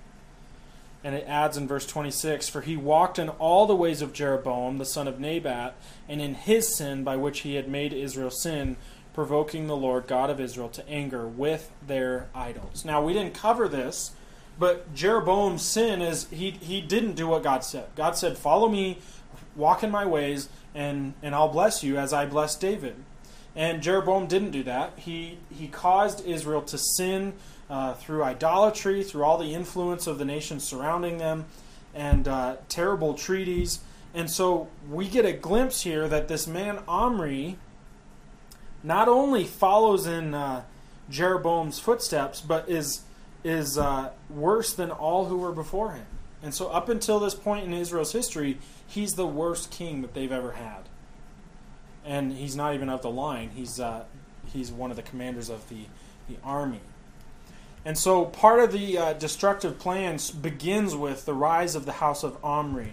And it adds in verse twenty-six, for he walked in all the ways of Jeroboam, the son of Nebat, and in his sin by which he had made Israel sin, provoking the Lord God of Israel to anger with their idols. Now, we didn't cover this, but Jeroboam's sin is he he didn't do what God said. God said, follow me, walk in my ways, and, and I'll bless you as I blessed David. And Jeroboam didn't do that. He, he caused Israel to sin Uh, through idolatry, through all the influence of the nations surrounding them, and uh, terrible treaties. And so we get a glimpse here that this man Omri not only follows in uh, Jeroboam's footsteps, but is is uh, worse than all who were before him. And so up until this point in Israel's history, he's the worst king that they've ever had. And he's not even of the line. He's uh, he's one of the commanders of the, the army. And so part of the uh, destructive plans begins with the rise of the house of Omri.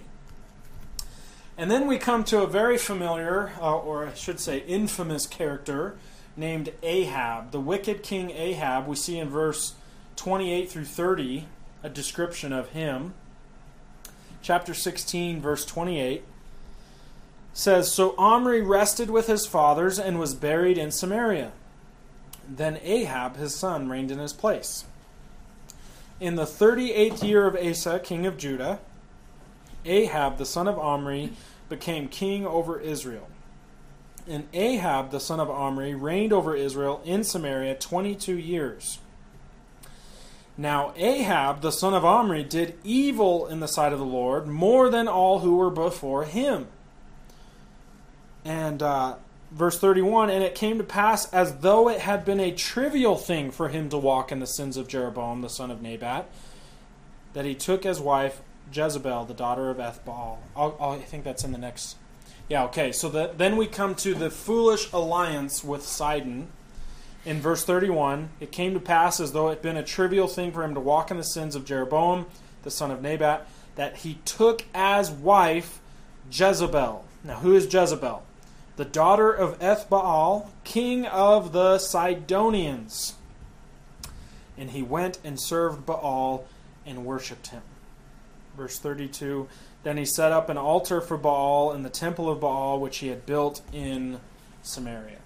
And then we come to a very familiar, uh, or I should say infamous character named Ahab. The wicked king Ahab, we see in verse twenty-eight through thirty a description of him. Chapter sixteen, verse twenty-eight says, so Omri rested with his fathers and was buried in Samaria. Then Ahab, his son, reigned in his place. In the thirty-eighth year of Asa, king of Judah, Ahab, the son of Omri, became king over Israel. And Ahab, the son of Omri, reigned over Israel in Samaria twenty-two years. Now Ahab, the son of Omri, did evil in the sight of the Lord, more than all who were before him. And uh, verse thirty-one, and it came to pass as though it had been a trivial thing for him to walk in the sins of Jeroboam, the son of Nebat, that he took as wife Jezebel, the daughter of Ethbaal. I'll, I'll, I think that's in the next... Yeah, okay, so the, then we come to the foolish alliance with Sidon. In verse thirty-one, it came to pass as though it had been a trivial thing for him to walk in the sins of Jeroboam, the son of Nebat, that he took as wife Jezebel. Now, who is Jezebel? The daughter of Ethbaal, king of the Sidonians. And he went and served Baal and worshipped him. Verse thirty-two, then he set up an altar for Baal in the temple of Baal, which he had built in Samaria.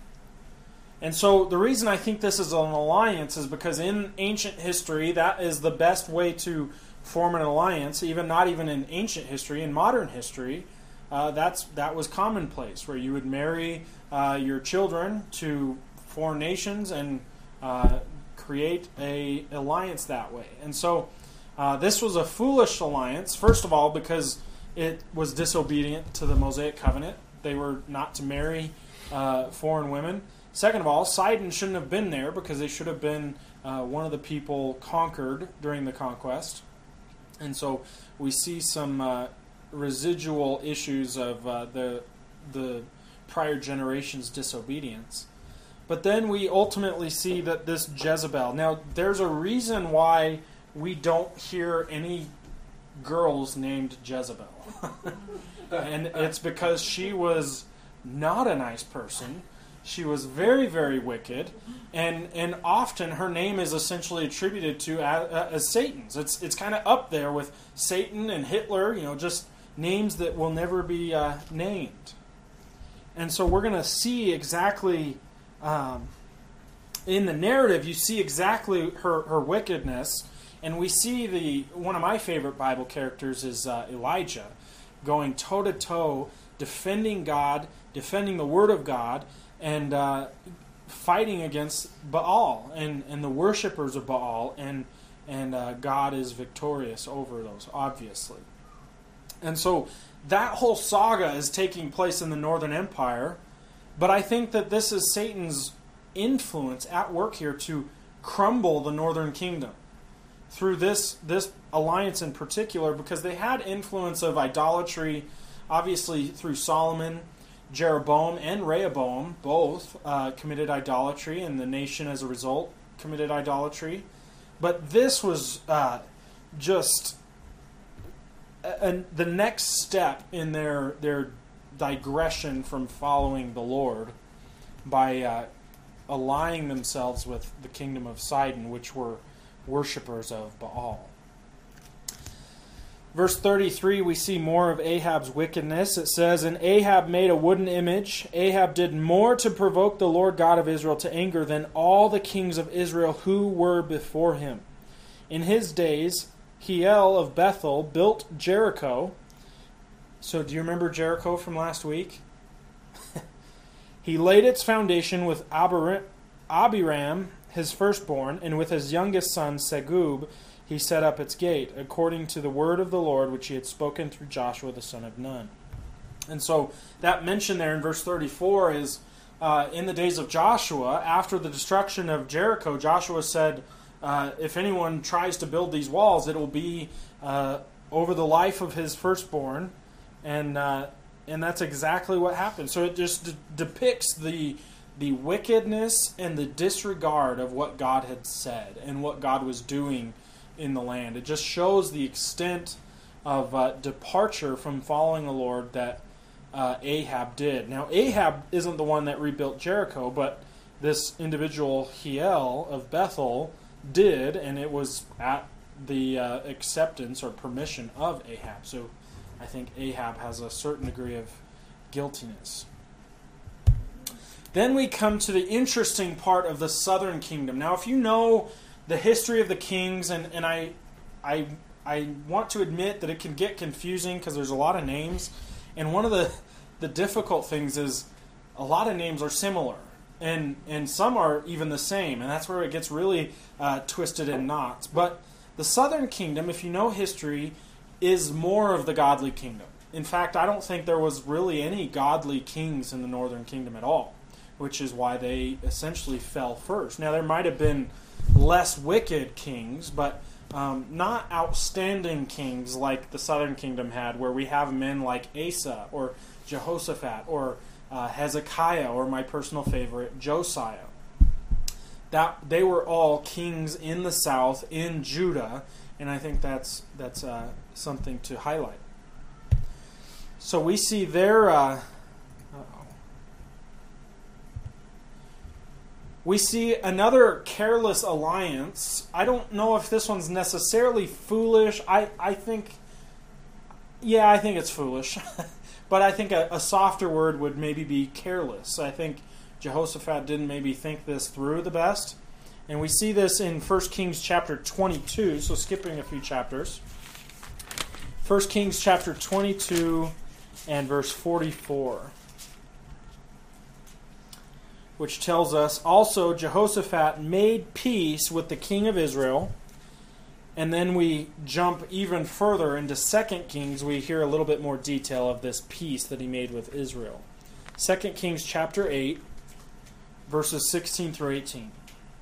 And so the reason I think this is an alliance is because in ancient history, that is the best way to form an alliance, even not even in ancient history, in modern history. Uh, that's that was commonplace, where you would marry uh, your children to foreign nations and uh, create a alliance that way. And so uh, this was a foolish alliance, first of all, because it was disobedient to the Mosaic covenant. They were not to marry uh, foreign women. Second of all, Sidon shouldn't have been there because they should have been uh, one of the people conquered during the conquest. And so we see some uh, residual issues of uh, the the prior generation's disobedience. But then we ultimately see that this Jezebel... Now, there's a reason why we don't hear any girls named Jezebel. And it's because she was not a nice person. She was very, very wicked, and and often her name is essentially attributed to as, as Satan's. It's it's kind of up there with Satan and Hitler, you know, just names that will never be uh, named. And so we're going to see exactly, um, in the narrative, you see exactly her, her wickedness, and we see the one of my favorite Bible characters is uh, Elijah, going toe-to-toe, defending God, defending the Word of God, and uh, fighting against Baal and, and the worshippers of Baal, and and uh, God is victorious over those, obviously. And so that whole saga is taking place in the Northern Empire, but I think that this is Satan's influence at work here to crumble the Northern Kingdom through this this alliance in particular, because they had influence of idolatry, obviously through Solomon. Jeroboam and Rehoboam both uh, committed idolatry, and the nation as a result committed idolatry. But this was uh, just a, a, the next step in their their digression from following the Lord by uh, allying themselves with the kingdom of Sidon, which were worshippers of Baal. Verse thirty-three, we see more of Ahab's wickedness. It says, and Ahab made a wooden image. Ahab did more to provoke the Lord God of Israel to anger than all the kings of Israel who were before him. In his days, Hiel of Bethel built Jericho. So do you remember Jericho from last week? He laid its foundation with Abiram, his firstborn, and with his youngest son, Segub, he set up its gate, according to the word of the Lord, which he had spoken through Joshua the son of Nun. And so that mention there in verse thirty-four is, uh, in the days of Joshua, after the destruction of Jericho, Joshua said, uh, if anyone tries to build these walls, it will be uh, over the life of his firstborn. And uh, and that's exactly what happened. So it just de- depicts the the wickedness and the disregard of what God had said and what God was doing in the land. It just shows the extent of uh, departure from following the Lord that uh, Ahab did. Now, Ahab isn't the one that rebuilt Jericho, but this individual Hiel of Bethel did, and it was at the uh, acceptance or permission of Ahab. So I think Ahab has a certain degree of guiltiness. Then we come to the interesting part of the southern kingdom. Now, if you know the history of the kings, and, and I, I, I want to admit that it can get confusing because there's a lot of names, and one of the, the difficult things is a lot of names are similar, and and some are even the same, and that's where it gets really uh, twisted in knots. But the southern kingdom, if you know history, is more of the godly kingdom. in fact, I don't think there was really any godly kings in the northern kingdom at all, which is why they essentially fell first. Now, there might have been less wicked kings, but um, not outstanding kings like the southern kingdom had, where we have men like Asa or Jehoshaphat or uh, Hezekiah, or my personal favorite, Josiah. That they were all kings in the south, in Judah, and I think that's that's uh, something to highlight. So we see their uh, uh-oh. we see another careless alliance. I don't know if this one's necessarily foolish. I, I think, yeah, I think it's foolish. But I think a, a softer word would maybe be careless. I think Jehoshaphat didn't maybe think this through the best. And we see this in First Kings chapter twenty-two, so skipping a few chapters. First Kings chapter twenty-two and verse forty-four, which tells us, also Jehoshaphat made peace with the king of Israel. And then we jump even further into Second Kings. We hear a little bit more detail of this peace that he made with Israel. Second Kings chapter eight, verses sixteen through eighteen.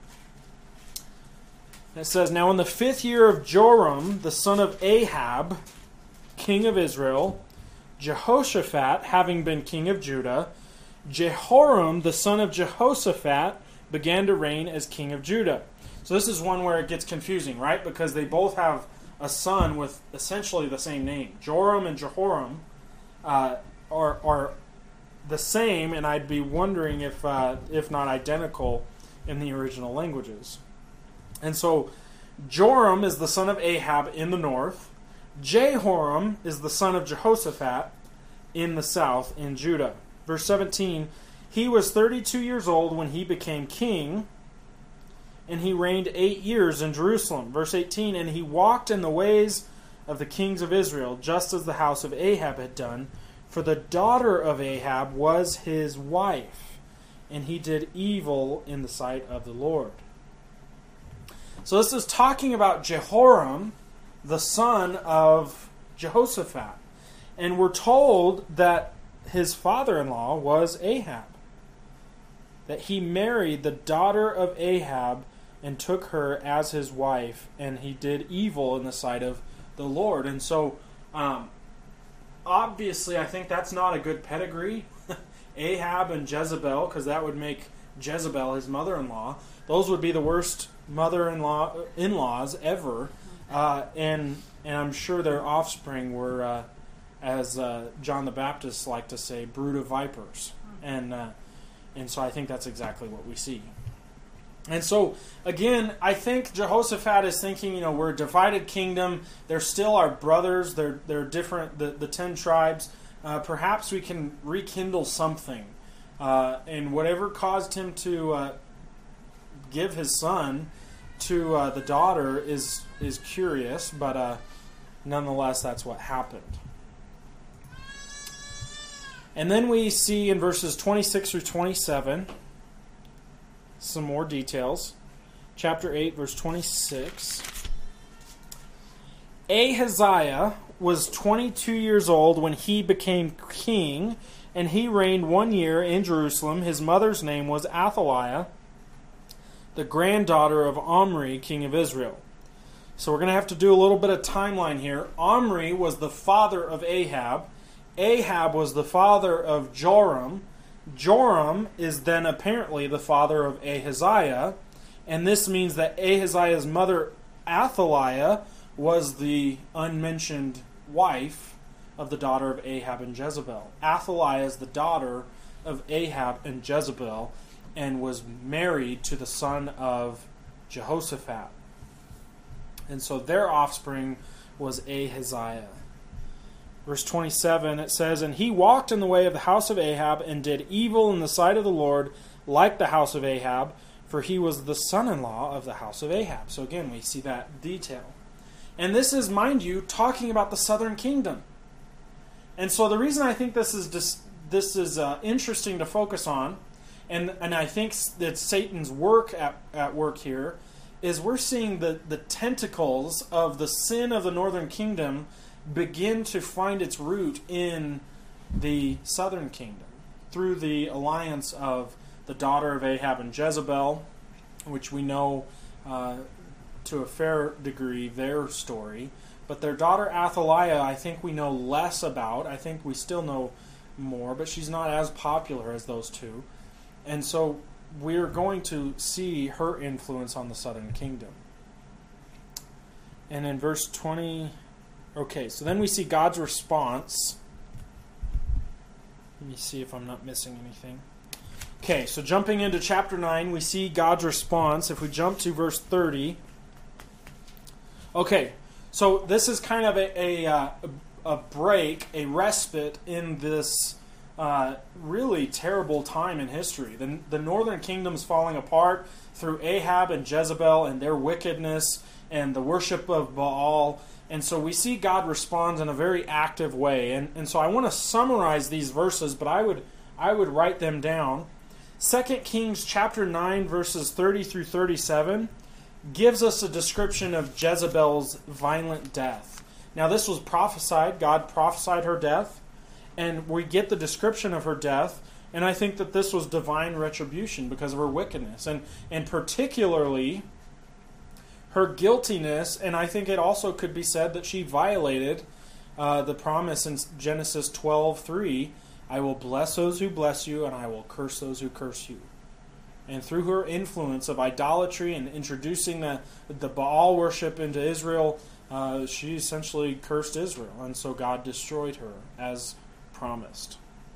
It says, now in the fifth year of Joram, the son of Ahab, king of Israel, Jehoshaphat, having been king of Judah, Jehoram, the son of Jehoshaphat, began to reign as king of Judah. So this is one where it gets confusing, right? Because they both have a son with essentially the same name. Joram and Jehoram uh, are, are the same, and I'd be wondering if, uh, if not identical in the original languages. And so Joram is the son of Ahab in the north. Jehoram is the son of Jehoshaphat in the south, in Judah. Verse seventeen, he was thirty-two years old when he became king, and he reigned eight years in Jerusalem. Verse eighteen, and he walked in the ways of the kings of Israel, just as the house of Ahab had done, for the daughter of Ahab was his wife, and he did evil in the sight of the Lord. So this is talking about Jehoram, the son of Jehoshaphat. And we're told that his father-in-law was Ahab. That he married the daughter of Ahab and took her as his wife, and he did evil in the sight of the Lord. And so, um, obviously, I think that's not a good pedigree. Ahab and Jezebel, because that would make Jezebel his mother-in-law. Those would be the worst mother-in-law in-laws ever, uh, and and I'm sure their offspring were, uh, as uh, John the Baptist liked to say, brood of vipers, and uh, and so I think that's exactly what we see. And so again, I think Jehoshaphat is thinking, you know, we're a divided kingdom. They're still our brothers. They're they're different. The the ten tribes. Uh, perhaps we can rekindle something, uh, and whatever caused him to uh, give his son to uh, the daughter is is curious, but uh, nonetheless, that's what happened. And then we see in verses twenty-six through twenty-seven some more details. Chapter eight, verse twenty-six. Ahaziah was twenty-two years old when he became king, and he reigned one year in Jerusalem. His mother's name was Athaliah, the granddaughter of Omri, king of Israel. So we're going to have to do a little bit of timeline here. Omri was the father of Ahab. Ahab was the father of Joram. Joram is then apparently the father of Ahaziah. And this means that Ahaziah's mother, Athaliah, was the unmentioned wife of the daughter of Ahab and Jezebel. Athaliah is the daughter of Ahab and Jezebel, and was married to the son of Jehoshaphat. And so their offspring was Ahaziah. Verse twenty-seven, it says, and he walked in the way of the house of Ahab, and did evil in the sight of the Lord, like the house of Ahab, for he was the son-in-law of the house of Ahab. So again, we see that detail. And this is, mind you, talking about the southern kingdom. And so the reason I think this is dis- this is uh, interesting to focus on, and and I think that Satan's work at, at work here, is we're seeing the, the tentacles of the sin of the northern kingdom begin to find its root in the southern kingdom through the alliance of the daughter of Ahab and Jezebel, which we know uh, to a fair degree their story. But their daughter Athaliah, I think we know less about. I think we still know more, but she's not as popular as those two. And so we're going to see her influence on the southern kingdom. And in verse twenty, okay, so then we see God's response. Let me see if I'm not missing anything. Okay, so jumping into chapter nine, we see God's response. If we jump to verse thirty. Okay, so this is kind of a, a, uh, a break, a respite in this uh, really terrible time in history. The, the northern kingdom's falling apart through Ahab and Jezebel and their wickedness and the worship of Baal. And so we see God responds in a very active way. And, and so I want to summarize these verses, but I would I would write them down. Second Kings chapter nine, verses thirty through thirty-seven, gives us a description of Jezebel's violent death. Now this was prophesied. God prophesied her death. And we get the description of her death. And I think that this was divine retribution because of her wickedness. And, and particularly her guiltiness, and I think it also could be said that she violated uh, the promise in Genesis twelve three, I will bless those who bless you, and I will curse those who curse you. And through her influence of idolatry and introducing the, the Baal worship into Israel, uh, she essentially cursed Israel, and so God destroyed her as promised.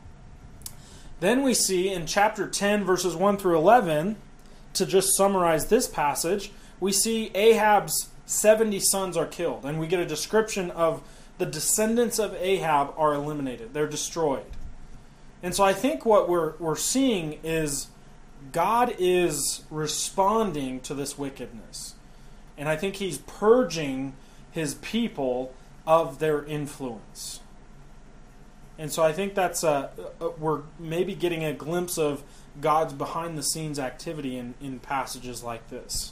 Then we see in chapter ten, verses one through eleven, to just summarize this passage, we see Ahab's seventy sons are killed, and we get a description of the descendants of Ahab are eliminated. They're destroyed. And so I think what we're we're seeing is God is responding to this wickedness. And I think he's purging his people of their influence. And so I think that's a, a we're maybe getting a glimpse of God's behind-the-scenes activity in, in passages like this.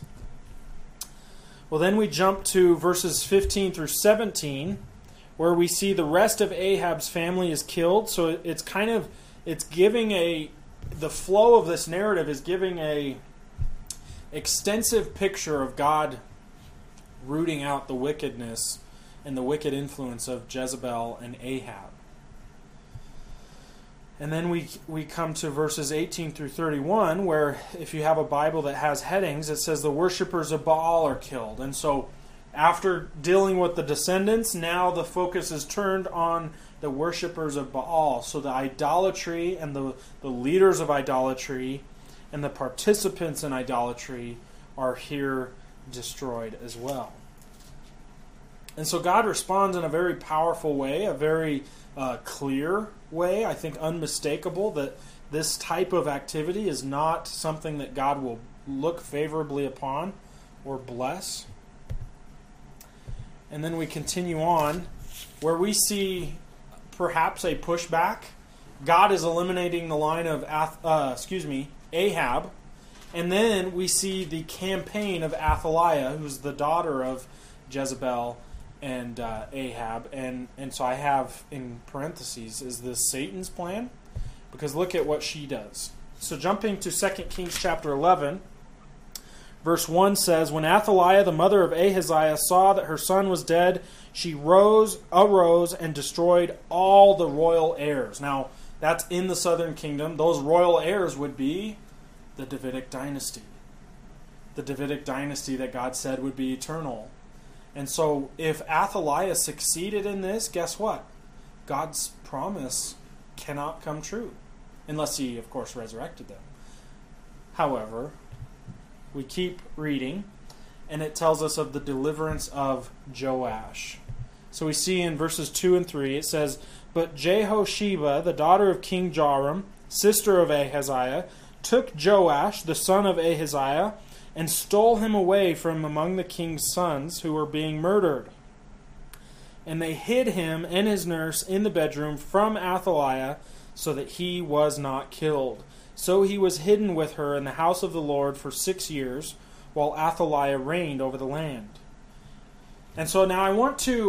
Well, then we jump to verses fifteen through seventeen, where we see the rest of Ahab's family is killed. So it's kind of, it's giving a, the flow of this narrative is giving a extensive picture of God rooting out the wickedness and the wicked influence of Jezebel and Ahab. And then we we come to verses eighteen through thirty-one, where if you have a Bible that has headings, it says the worshippers of Baal are killed. And so after dealing with the descendants, now the focus is turned on the worshippers of Baal. So the idolatry and the, the leaders of idolatry and the participants in idolatry are here destroyed as well. And so God responds in a very powerful way, a very uh, clear way, I think unmistakable, that this type of activity is not something that God will look favorably upon or bless. And then we continue on where we see perhaps a pushback. God is eliminating the line of uh, excuse me Ahab, and then we see the campaign of Athaliah, who's the daughter of Jezebel and uh, Ahab, and and so I have in parentheses, is this Satan's plan? Because look at what she does. So jumping to Second Kings chapter eleven, verse one says, when Athaliah, the mother of Ahaziah, saw that her son was dead, she rose, arose and destroyed all the royal heirs. Now, that's in the southern kingdom. Those royal heirs would be the Davidic dynasty. The Davidic dynasty that God said would be eternal. And so if Athaliah succeeded in this, guess what? God's promise cannot come true. Unless he, of course, resurrected them. However, we keep reading, and it tells us of the deliverance of Joash. So we see in verses two and three, it says, but Jehosheba, the daughter of King Joram, sister of Ahaziah, took Joash, the son of Ahaziah, and stole him away from among the king's sons who were being murdered. And they hid him and his nurse in the bedroom from Athaliah, so that he was not killed. So he was hidden with her in the house of the Lord for six years, while Athaliah reigned over the land. And so now I want to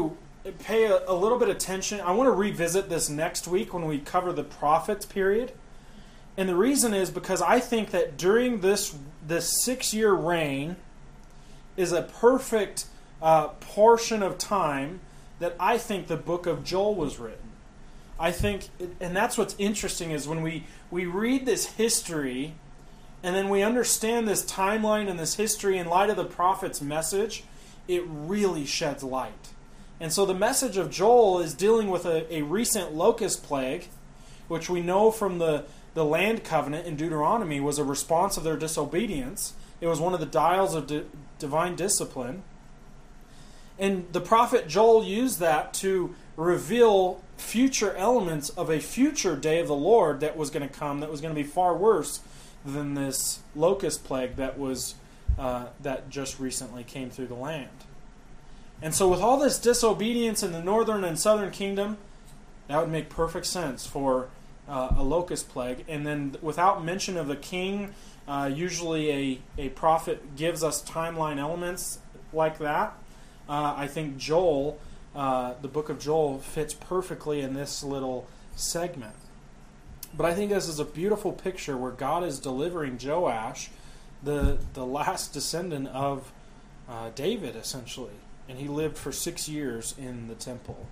pay a, a little bit of attention. I want to revisit this next week when we cover the prophets period. And the reason is because I think that during this this six-year reign is a perfect uh, portion of time that I think the book of Joel was written. I think, and that's what's interesting, is when we, we read this history and then we understand this timeline and this history in light of the prophet's message, it really sheds light. And so the message of Joel is dealing with a, a recent locust plague, which we know from the, the land covenant in Deuteronomy was a response of their disobedience. It was one of the dials of di- divine discipline. And the prophet Joel used that to reveal future elements of a future day of the Lord that was going to come, that was going to be far worse than this locust plague that was uh, that just recently came through the land. And so with all this disobedience in the northern and southern kingdom, that would make perfect sense for uh, a locust plague. And then without mention of the king, uh, usually a, a prophet gives us timeline elements like that. Uh, I think Joel, uh, the book of Joel, fits perfectly in this little segment. But I think this is a beautiful picture where God is delivering Joash, the, the last descendant of uh, David, essentially. And he lived for six years in the temple.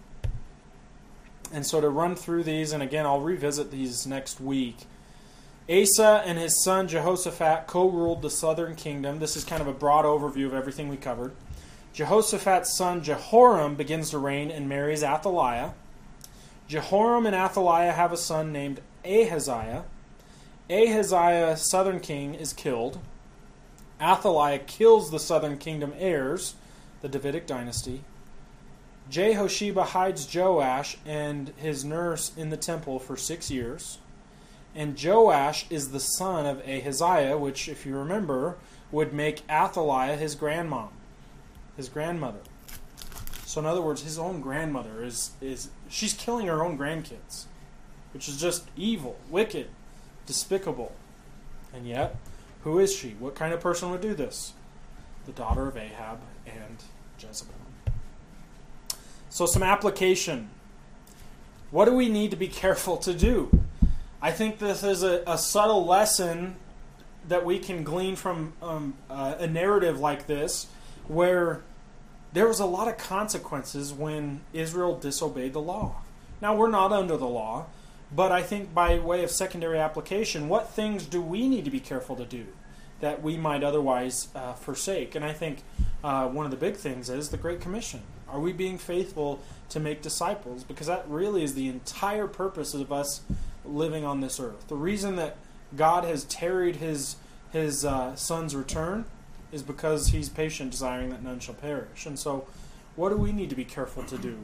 And so to run through these, and again, I'll revisit these next week. Asa and his son Jehoshaphat co-ruled the southern kingdom. This is kind of a broad overview of everything we covered. Jehoshaphat's son Jehoram begins to reign and marries Athaliah. Jehoram and Athaliah have a son named Ahaziah. Ahaziah, southern king, is killed. Athaliah kills the southern kingdom heirs, the Davidic dynasty. Jehosheba hides Joash and his nurse in the temple for six years. And Joash is the son of Ahaziah, which, if you remember, would make Athaliah his grandmom, his grandmother. So in other words, his own grandmother is, is she's killing her own grandkids, which is just evil, wicked, despicable. And yet, who is she? What kind of person would do this? The daughter of Ahab and Jezebel. So some application. What do we need to be careful to do? I think this is a, a subtle lesson that we can glean from um, uh, a narrative like this, where there was a lot of consequences when Israel disobeyed the law. Now, we're not under the law, but I think by way of secondary application, what things do we need to be careful to do that we might otherwise uh, forsake? And I think uh, one of the big things is the Great Commission. Are we being faithful to make disciples? Because that really is the entire purpose of us living on this earth. The reason that God has tarried his, his uh, Son's return is because he's patient, desiring that none shall perish. And so, what do we need to be careful to do?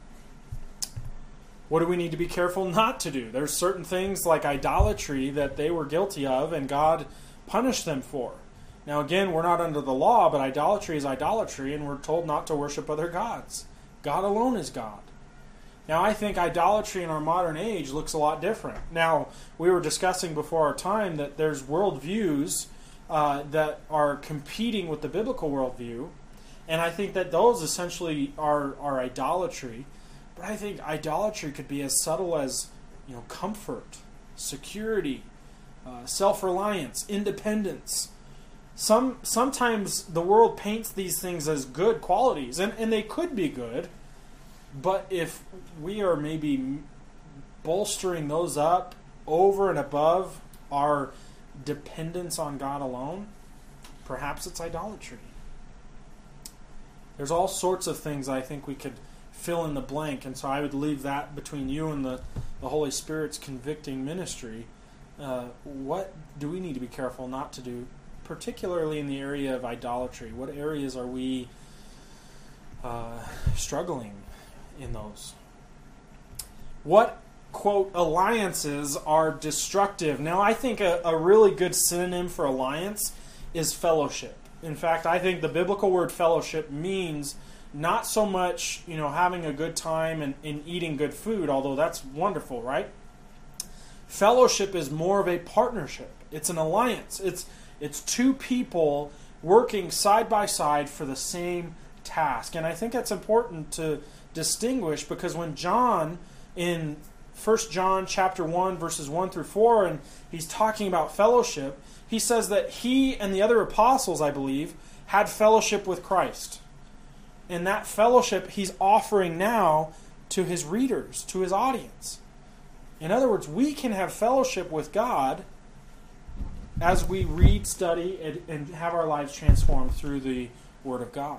What do we need to be careful not to do? There's certain things like idolatry that they were guilty of, and God punished them for. Now again, we're not under the law, but idolatry is idolatry, and we're told not to worship other gods. God alone is God. Now I think idolatry in our modern age looks a lot different. Now, we were discussing before our time that there's worldviews uh, that are competing with the biblical worldview, and I think that those essentially are, are idolatry. But I think idolatry could be as subtle as, you know, comfort, security, uh, self-reliance, independence. Some sometimes the world paints these things as good qualities, and, and they could be good, but if we are maybe bolstering those up over and above our dependence on God alone, perhaps it's idolatry. There's all sorts of things I think we could fill in the blank, and so I would leave that between you and the, the Holy Spirit's convicting ministry. Uh, what do we need to be careful not to do, particularly in the area of idolatry? What areas are we uh, struggling in those? What, quote, alliances are destructive? Now, I think a, a really good synonym for alliance is fellowship. In fact, I think the biblical word fellowship means not so much, you know, having a good time and, and eating good food, although that's wonderful, right? Fellowship is more of a partnership. It's an alliance. It's it's two people working side by side for the same task. And I think that's important to distinguish, because when John in First John chapter one verses one through four, and he's talking about fellowship, he says that he and the other apostles, I believe, had fellowship with Christ. And that fellowship he's offering now to his readers, to his audience. In other words, we can have fellowship with God as we read, study, and, and have our lives transformed through the Word of God.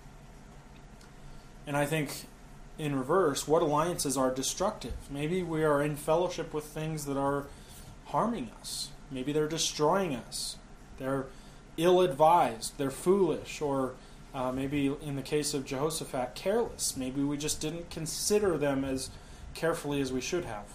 And I think, in reverse, what alliances are destructive? Maybe we are in fellowship with things that are harming us. Maybe they're destroying us. They're ill-advised. They're foolish. Or uh, maybe in the case of Jehoshaphat, careless. Maybe we just didn't consider them as carefully as we should have.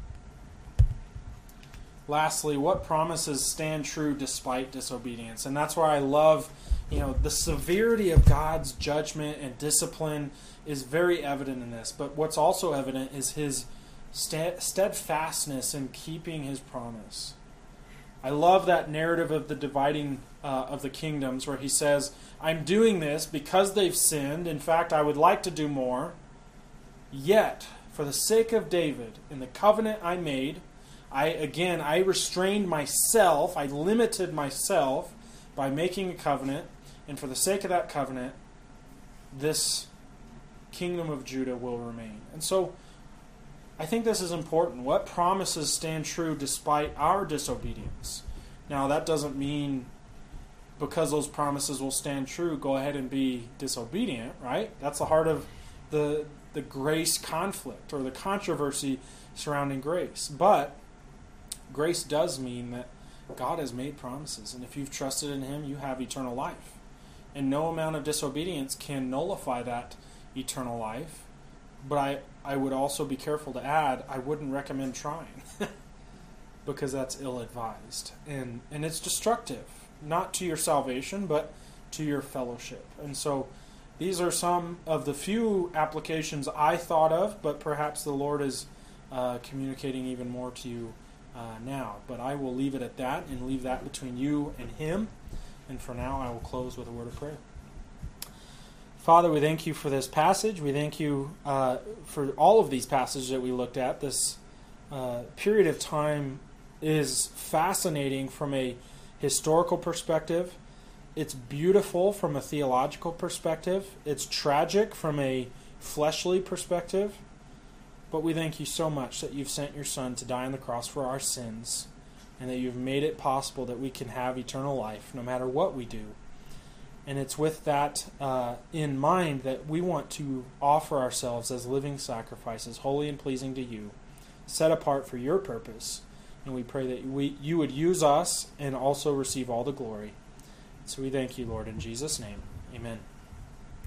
Lastly, what promises stand true despite disobedience? And that's where I love, you know, the severity of God's judgment and discipline is very evident in this. But what's also evident is his steadfastness in keeping his promise. I love that narrative of the dividing uh, of the kingdoms, where he says, I'm doing this because they've sinned. In fact, I would like to do more. Yet, for the sake of David and the covenant I made, I again, I restrained myself, I limited myself by making a covenant, and for the sake of that covenant, this kingdom of Judah will remain. And so, I think this is important. What promises stand true despite our disobedience? Now, that doesn't mean because those promises will stand true, go ahead and be disobedient, right? That's the heart of the, the grace conflict, or the controversy surrounding grace. But grace does mean that God has made promises, and if you've trusted in him, you have eternal life. And no amount of disobedience can nullify that eternal life. But I, I would also be careful to add, I wouldn't recommend trying, because that's ill-advised. And, and it's destructive, not to your salvation, but to your fellowship. And so these are some of the few applications I thought of, but perhaps the Lord is uh, communicating even more to you Uh, now. But I will leave it at that and leave that between you and him. And for now, I will close with a word of prayer. Father, we thank you for this passage. We thank you uh, for all of these passages that we looked at. This uh, period of time is fascinating from a historical perspective. It's beautiful from a theological perspective. It's tragic from a fleshly perspective. But we thank you so much that you've sent your Son to die on the cross for our sins, and that you've made it possible that we can have eternal life no matter what we do. And it's with that uh, in mind that we want to offer ourselves as living sacrifices, holy and pleasing to you, set apart for your purpose. And we pray that we, you would use us and also receive all the glory. So we thank you, Lord, in Jesus' name. Amen.